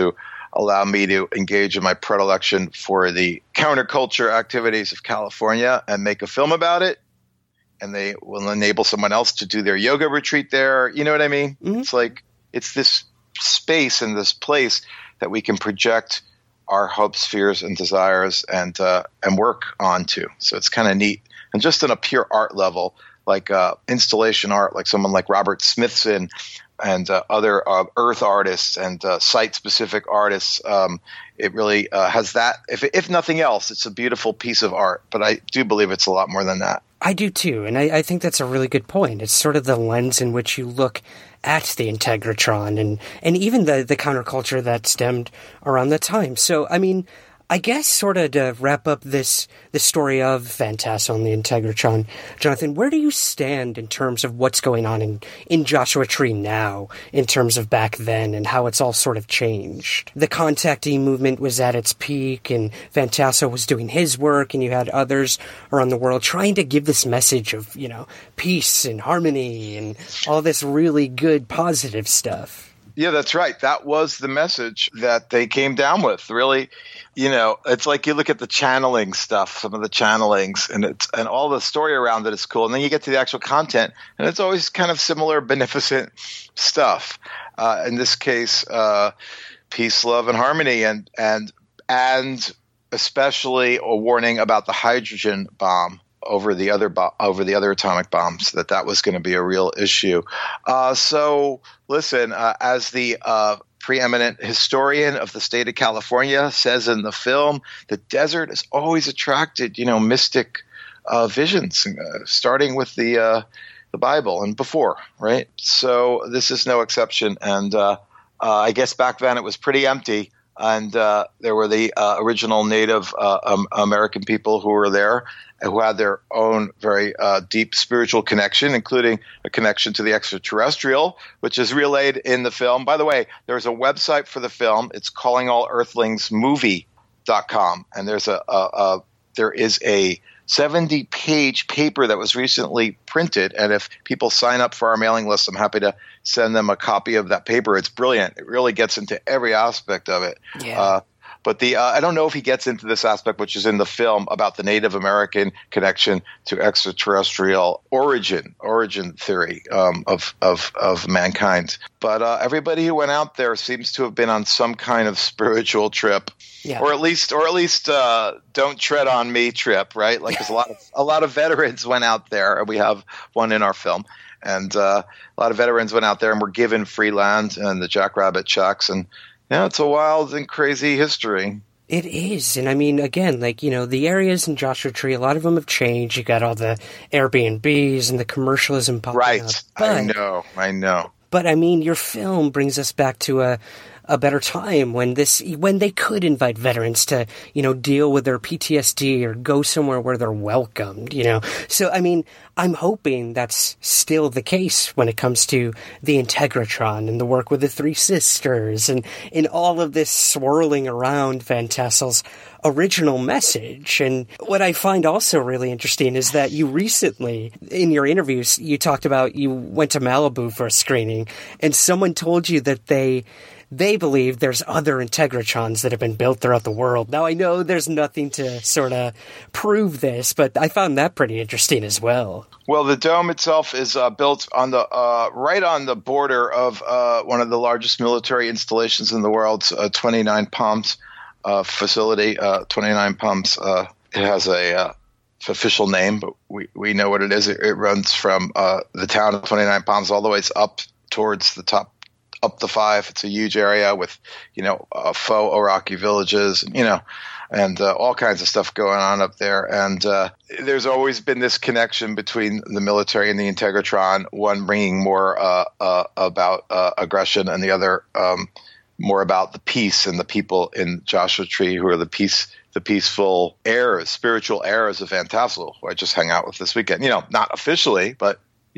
allow me to engage in my predilection for the counterculture activities of California and make a film about it. And they will enable someone else to do their yoga retreat there. You know what I mean? Mm-hmm. It's like, it's this space and this place that we can project our hopes, fears, and desires and work onto. So it's kind of neat. And just on a pure art level, like installation art, like someone like Robert Smithson and other earth artists and site-specific artists, it really has that. If nothing else, it's a beautiful piece of art. But I do believe it's a lot more than that. I do too, and I think that's a really good point. It's sort of the lens in which you look at the Integratron and even the counterculture that stemmed around that time. So, I mean, I guess sort of to wrap up the story of Van Tassel and the Integratron, Jonathan, where do you stand in terms of what's going on in Joshua Tree now, in terms of back then and how it's all sort of changed? The contactee movement was at its peak and Van Tassel was doing his work and you had others around the world trying to give this message of, peace and harmony and all this really good positive stuff. Yeah, that's right. That was the message that they came down with, really. It's like you look at the channeling stuff, some of the channelings, and all the story around it is cool. And then you get to the actual content, and it's always kind of similar, beneficent stuff. In this case, peace, love, and harmony, and especially a warning about the hydrogen bomb over the other atomic bombs, that was going to be a real issue. So listen, as the preeminent historian of the state of California says in the film, the desert has always attracted, mystic visions, starting with the Bible and before, right? So this is no exception. And I guess back then it was pretty empty. And there were the original Native American people who were there, who had their own very deep spiritual connection, including a connection to the extraterrestrial, which is relayed in the film. By the way, there's a website for the film. It's callingallearthlingsmovie.com. And there is a 70-page paper that was recently printed. And if people sign up for our mailing list, I'm happy to send them a copy of that paper. It's brilliant. It really gets into every aspect of it. Yeah. But I don't know if he gets into this aspect, which is in the film, about the Native American connection to extraterrestrial origin theory of mankind. But everybody who went out there seems to have been on some kind of spiritual trip, or at least don't tread on me trip, right? Like, there's a lot of veterans went out there, and we have one in our film. And a lot of veterans went out there and were given free land and the jackrabbit checks, and yeah, it's a wild and crazy history. It is. And I mean, again, the areas in Joshua Tree, a lot of them have changed. You got all the Airbnbs and the commercialism popping up. Right. I know. But I mean, your film brings us back to a better time when they could invite veterans to, deal with their PTSD or go somewhere where they're welcomed, So, I mean, I'm hoping that's still the case when it comes to the Integratron and the work with the Three Sisters and in all of this swirling around Van Tassel's original message. And what I find also really interesting is that you recently, in your interviews, you talked about you went to Malibu for a screening and someone told you that they believe there's other Integratrons that have been built throughout the world. Now, I know there's nothing to sort of prove this, but I found that pretty interesting as well. Well, the dome itself is built on the right on the border of one of the largest military installations in the world, 29 Palms facility. 29 Palms. It has a official name, but we know what it is. It runs from the town of 29 Palms all the way up towards the top, up the 5. It's a huge area with, faux Iraqi villages, and all kinds of stuff going on up there. And there's always been this connection between the military and the Integratron, one bringing more about aggression and the other more about the peace and the people in Joshua Tree who are the peaceful heirs, spiritual heirs of Van Tassel, who I just hung out with this weekend. Not officially, but,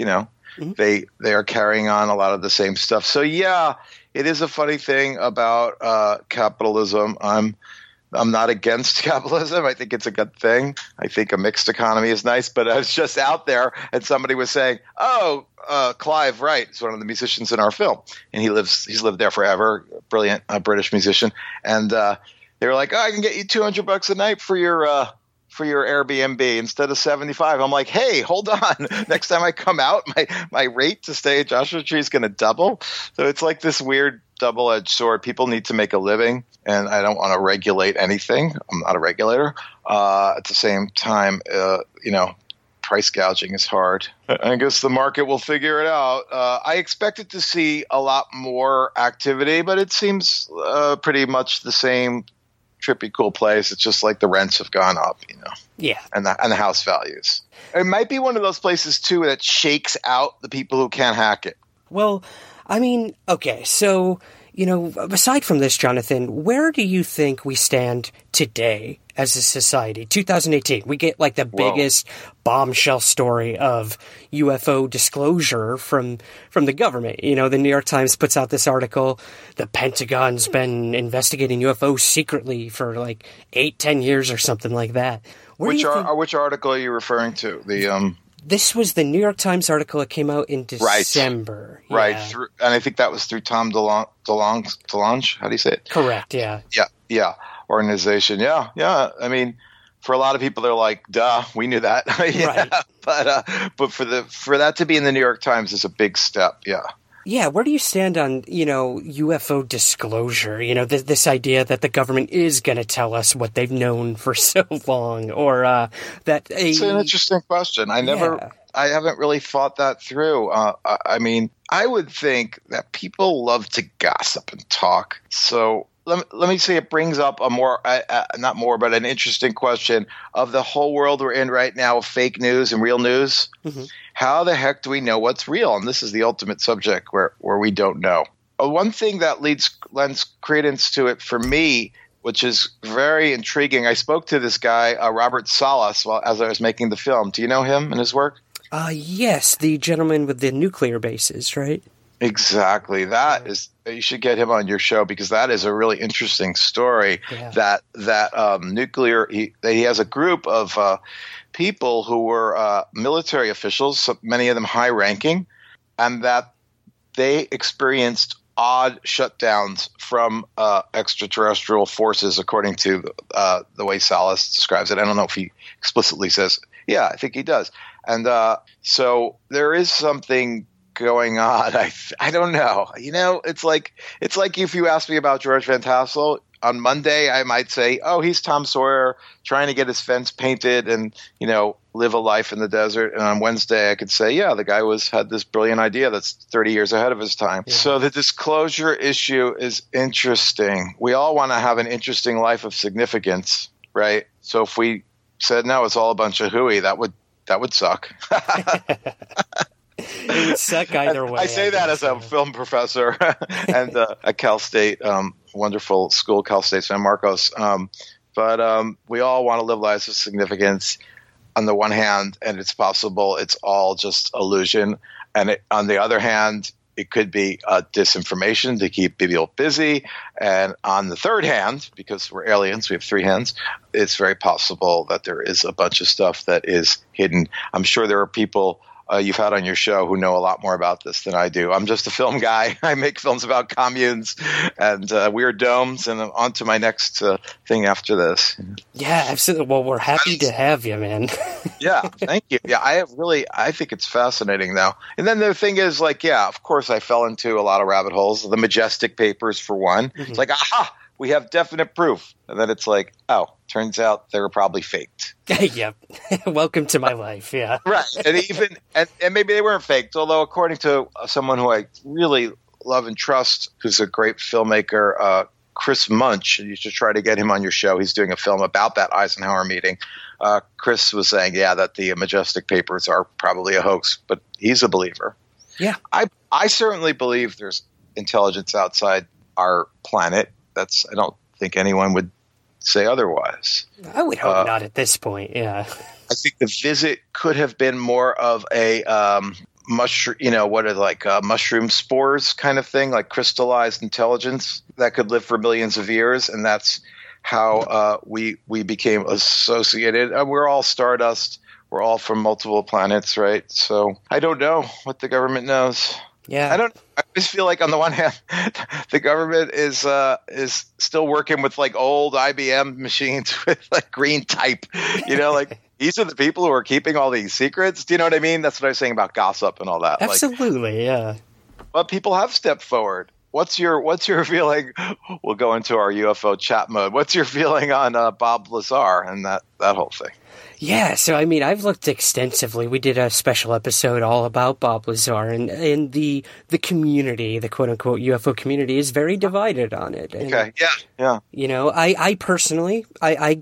They are carrying on a lot of the same stuff. So, yeah, it is a funny thing about capitalism. I'm I'm not against capitalism. I think it's a good thing. I think a mixed economy is nice. But I was just out there and somebody was saying, Clive Wright is one of the musicians in our film. And he's lived there forever, brilliant British musician. And they were like, I can get you $200 a night for your Airbnb instead of $75. I'm like, hey, hold on. Next time I come out, my rate to stay at Joshua Tree is going to double. So it's like this weird double-edged sword. People need to make a living, and I don't want to regulate anything. I'm not a regulator. At the same time, price gouging is hard. I guess the market will figure it out. I expected to see a lot more activity, but it seems pretty much the same trippy cool place. It's just like the rents have gone up, Yeah. And the house values. It might be one of those places too that shakes out the people who can't hack it. Well, I mean, okay, so, aside from this, Jonathan, where do you think we stand today as a society? 2018, we get like the biggest bombshell story of UFO disclosure from the government. The New York Times puts out this article, the Pentagon's been investigating UFOs secretly for like 8-10 years or something like that. Which article are you referring to? This was the New York Times article. It came out in December. Right. And I think that was through Tom DeLonge. How do you say it? Correct, yeah. Yeah. Organization. Yeah. I mean, for a lot of people, they're like, duh, we knew that. Yeah. Right. But for that to be in the New York Times is a big step, yeah. Yeah, where do you stand on, UFO disclosure? This idea that the government is going to tell us what they've known for so long, or that it's an interesting question. I haven't really thought that through. I mean, I would think that people love to gossip and talk. So let me say it brings up but an interesting question of the whole world we're in right now of fake news and real news. Mm-hmm. How the heck do we know what's real? And this is the ultimate subject where we don't know. One thing that lends credence to it for me, which is very intriguing. I spoke to this guy, Robert Salas, as I was making the film. Do you know him and his work? Yes, the gentleman with the nuclear bases, right? Exactly. That is, you should get him on your show because that is a really interesting story. Yeah. That nuclear. He has a group of people who were military officials, many of them high-ranking, and that they experienced odd shutdowns from extraterrestrial forces, according to the way Salas describes it. I don't know if he explicitly says, yeah, I think he does. And so there is something going on. I don't know. It's like if you ask me about George Van Tassel, on Monday I might say, oh, he's Tom Sawyer trying to get his fence painted and, live a life in the desert. And on Wednesday I could say, yeah, the guy had this brilliant idea that's 30 years ahead of his time. Yeah. So the disclosure issue is interesting. We all want to have an interesting life of significance, right? So if we said, no, it's all a bunch of hooey, that would suck. It would suck either way. I say that as a film professor and at Cal State, wonderful school, Cal State San Marcos. But we all want to live lives of significance on the one hand, and it's possible it's all just illusion. And on the other hand, it could be disinformation to keep people busy. And on the third hand, because we're aliens, we have three hands, it's very possible that there is a bunch of stuff that is hidden. I'm sure there are people you've had on your show who know a lot more about this than I do. I'm just a film guy. I make films about communes and weird domes, and I'm on to my next thing after this. Yeah, absolutely. Well, we're happy to have you, man. Yeah, thank you. Yeah, I think it's fascinating now. And then the thing is, of course I fell into a lot of rabbit holes. The Majestic Papers, for one. Mm-hmm. It's like, aha! We have definite proof. And then it's like, oh, turns out they were probably faked. Yep. Welcome to my life, yeah. Right. And maybe they weren't faked, although according to someone who I really love and trust, who's a great filmmaker, Chris Munch, you should try to get him on your show. He's doing a film about that Eisenhower meeting. Chris was saying, that the Majestic Papers are probably a hoax, but he's a believer. Yeah. I certainly believe there's intelligence outside our planet. I don't think anyone would say otherwise. I would hope not at this point, yeah. I think the visit could have been more of a mushroom, mushroom spores kind of thing, like crystallized intelligence that could live for millions of years, and that's how we became associated. We're all stardust. We're all from multiple planets, right? So I don't know what the government knows. Yeah, I just feel like on the one hand, the government is still working with like old IBM machines with like green type. You know, like these are the people who are keeping all these secrets. Do you know what I mean? That's what I was saying about gossip and all that. Absolutely, yeah. But people have stepped forward. What's your feeling? We'll go into our UFO chat mode. What's your feeling on Bob Lazar and that whole thing? Yeah, so I mean, I've looked extensively. We did a special episode all about Bob Lazar, and the community, the quote-unquote UFO community, is very divided on it. And, okay, yeah. You know, I personally, I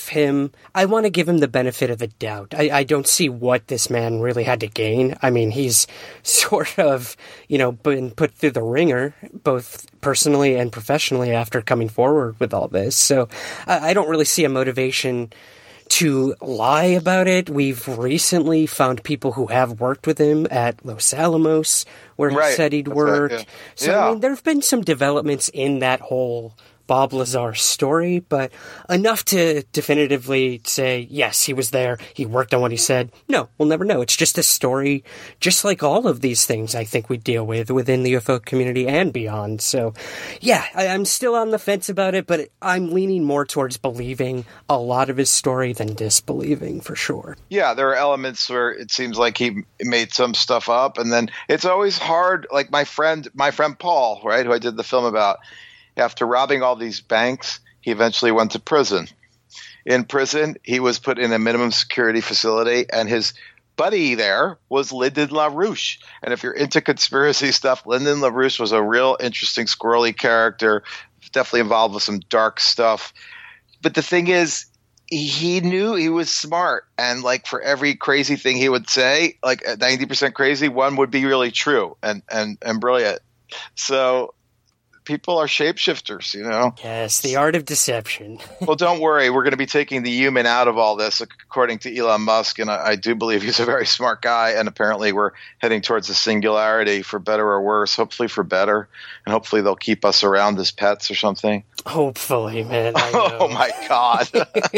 want to give him the benefit of the doubt. I don't see what this man really had to gain. I mean, he's sort of, you know, been put through the ringer, both personally and professionally, after coming forward with all this. So I don't really see a motivation to lie about it. We've recently found people who have worked with him at Los Alamos, where he said he'd worked. Right, yeah. So, I mean, there have been some developments in that whole Bob Lazar story, but enough to definitively say, yes, he was there, he worked on what he said. No, we'll never know. It's just a story, just like all of these things I think we deal with within the UFO community and beyond. So, yeah, I'm still on the fence about it, but I'm leaning more towards believing a lot of his story than disbelieving, for sure. Yeah, there are elements where it seems like he made some stuff up, and then it's always hard, like my friend Paul, right, who I did the film about. After robbing all these banks, he eventually went to prison. In prison, he was put in a minimum security facility, and his buddy there was Lyndon LaRouche. And if you're into conspiracy stuff, Lyndon LaRouche was a real interesting, squirrely character, definitely involved with some dark stuff. But the thing is, he knew he was smart, and like for every crazy thing he would say, like 90% crazy, one would be really true and brilliant. So people are shapeshifters, you know? Yes, the art of deception. Well, don't worry. We're going to be taking the human out of all this, according to Elon Musk, and I do believe he's a very smart guy, and apparently we're heading towards a singularity, for better or worse, hopefully for better, and hopefully they'll keep us around as pets or something. Hopefully, man. I know. Oh, my God.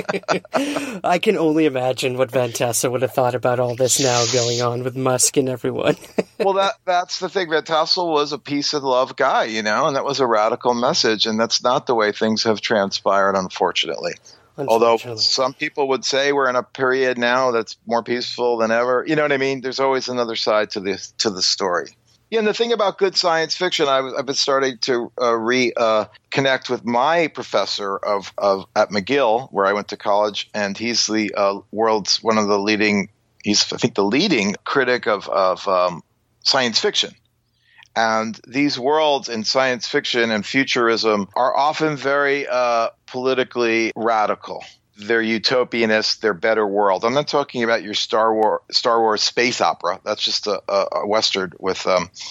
I can only imagine what Van Tassel would have thought about all this now going on with Musk and everyone. Well, that's the thing. Van Tassel was a peace and love guy, you know, and that was a radical message, and that's not the way things have transpired, unfortunately. Although some people would say we're in a period now that's more peaceful than ever. You know what I mean? There's always another side to the story. Yeah, and the thing about good science fiction, I've been starting to connect with my professor at McGill, where I went to college, and he's the world's one of the leading. He's, I think, the leading critic of science fiction. And these worlds in science fiction and futurism are often very politically radical. They're utopianist. They're better world. I'm not talking about your Star Wars space opera. That's just a Western with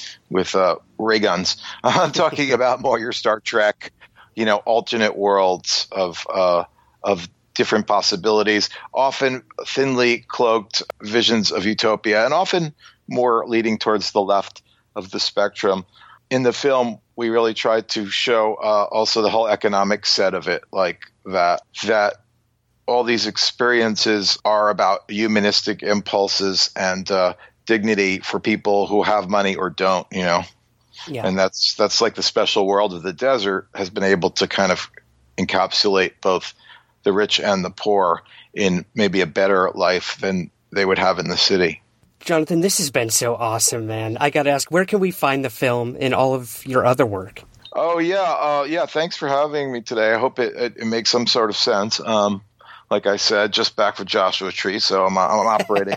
ray guns. I'm talking about more your Star Trek, you know, alternate worlds of different possibilities, often thinly cloaked visions of utopia, and often more leading towards the left of the spectrum. In the film, we really tried to show also the whole economic set of it, like that all these experiences are about humanistic impulses and dignity for people who have money or don't, you know. Yeah. And that's like the special world of the desert has been able to kind of encapsulate both the rich and the poor in maybe a better life than they would have in the city. Jonathan, this has been so awesome, man. I got to ask, where can we find the film in all of your other work? Oh, yeah. Thanks for having me today. I hope it makes some sort of sense. Like I said, just back from Joshua Tree, so I'm operating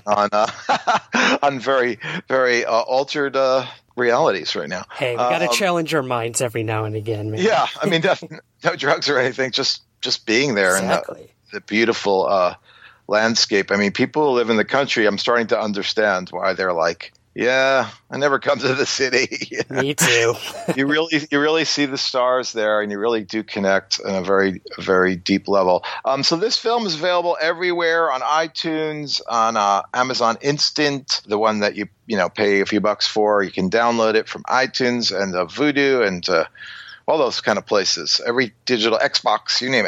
on very, very altered realities right now. Hey, we got to challenge our minds every now and again, man. Yeah, I mean, no drugs or anything, just being there. Exactly. And the beautiful landscape. I mean, people who live in the country, I'm starting to understand why they're like, yeah, I never come to the city. Me too. You really see the stars there, and you really do connect on a very, very deep level. So this film is available everywhere on iTunes, on Amazon Instant, the one that you pay a few bucks for. You can download it from iTunes and Vudu and all those kind of places. Every digital Xbox, you name it.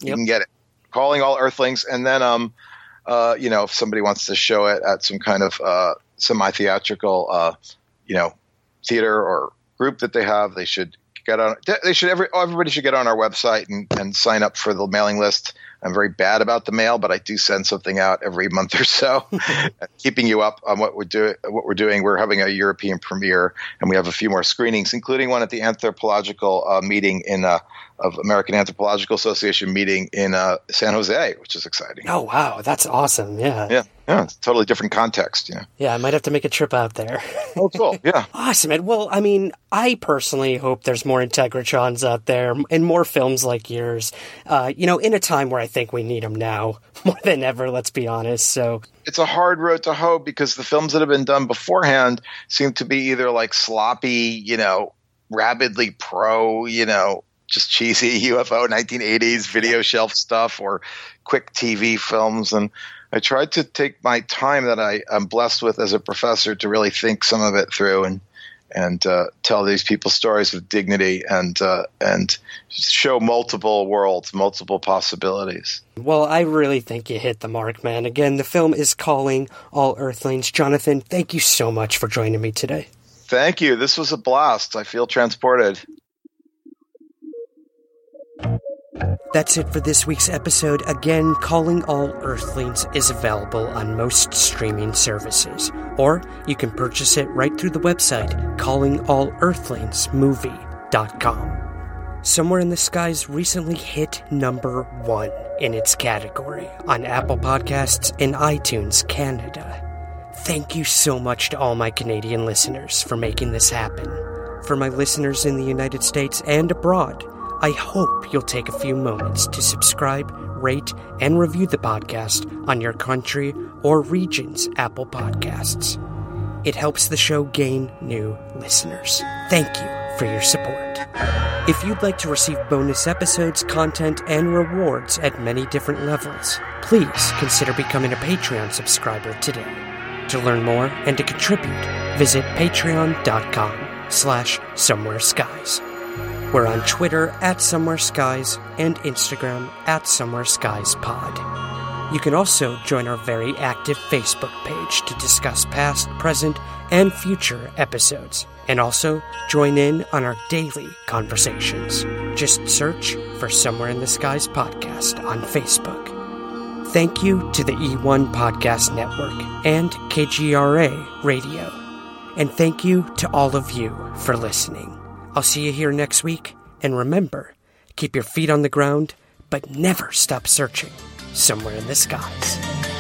You can get it. Calling All Earthlings. And then, if somebody wants to show it at some kind of semi-theatrical, theater or group that they have, they should get on. Everybody should get on our website and sign up for the mailing list. I'm very bad about the mail, but I do send something out every month or so, keeping you up on what we're doing. We're having a European premiere, and we have a few more screenings, including one at the anthropological meeting of American Anthropological Association meeting in San Jose, which is exciting. Oh, wow. That's awesome. Yeah. Yeah. It's a totally different context. Yeah, I might have to make a trip out there. Oh, cool. Yeah. Awesome. And well, I mean, I personally hope there's more Integratrons out there and more films like yours, in a time where I think we need them now more than ever, let's be honest. So it's a hard road to hoe because the films that have been done beforehand seem to be either like sloppy, rabidly pro, just cheesy UFO 1980s video shelf stuff or quick TV films. And I tried to take my time that I'm blessed with as a professor to really think some of it through and tell these people stories with dignity and show multiple worlds, multiple possibilities. Well, I really think you hit the mark, man. Again, the film is Calling All Earthlings. Jonathan, thank you so much for joining me today. Thank you. This was a blast. I feel transported. That's it for this week's episode. Again, Calling All Earthlings is available on most streaming services, or you can purchase it right through the website, callingallearthlingsmovie.com. Somewhere in the Skies recently hit number 1 in its category on Apple Podcasts and iTunes Canada. Thank you so much to all my Canadian listeners for making this happen. For my listeners in the United States and abroad, I hope you'll take a few moments to subscribe, rate, and review the podcast on your country or region's Apple Podcasts. It helps the show gain new listeners. Thank you for your support. If you'd like to receive bonus episodes, content, and rewards at many different levels, please consider becoming a Patreon subscriber today. To learn more and to contribute, visit patreon.com/SomewhereSkies. We're on Twitter @SomewhereSkies and Instagram @SomewhereSkiesPod. You can also join our very active Facebook page to discuss past, present, and future episodes, and also join in on our daily conversations. Just search for Somewhere in the Skies Podcast on Facebook. Thank you to the E1 Podcast Network and KGRA Radio. And thank you to all of you for listening. I'll see you here next week, and remember, keep your feet on the ground, but never stop searching somewhere in the skies.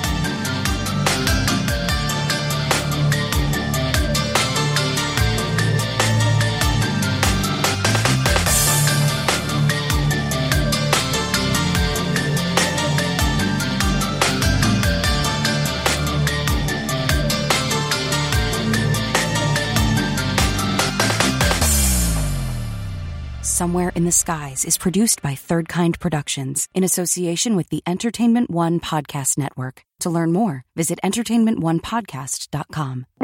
Somewhere in the Skies is produced by Third Kind Productions in association with the Entertainment One Podcast Network. To learn more, visit entertainmentonepodcast.com.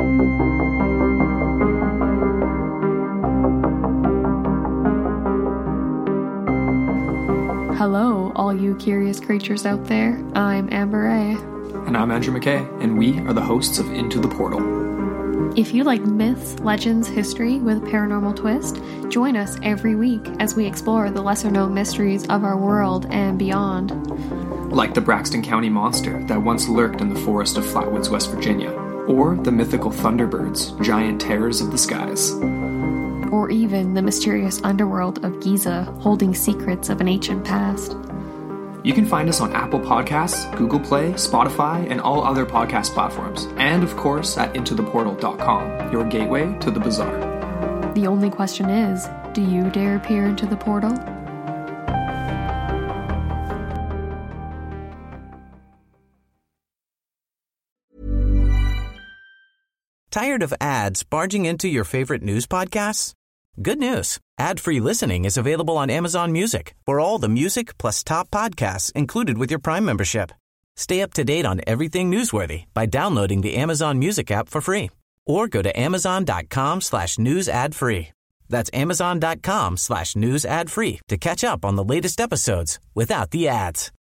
Hello, all you curious creatures out there. I'm Amber A. And I'm Andrew McKay, and we are the hosts of Into the Portal. If you like myths, legends, history with a paranormal twist, join us every week as we explore the lesser-known mysteries of our world and beyond. Like the Braxton County monster that once lurked in the forest of Flatwoods, West Virginia, or the mythical Thunderbirds, giant terrors of the skies. Or even the mysterious underworld of Giza, holding secrets of an ancient past. You can find us on Apple Podcasts, Google Play, Spotify, and all other podcast platforms. And, of course, at intotheportal.com, your gateway to the bizarre. The only question is, do you dare peer into the portal? Tired of ads barging into your favorite news podcasts? Good news. Ad-free listening is available on Amazon Music for all the music plus top podcasts included with your Prime membership. Stay up to date on everything newsworthy by downloading the Amazon Music app for free or go to amazon.com/news ad free. That's amazon.com/news ad free to catch up on the latest episodes without the ads.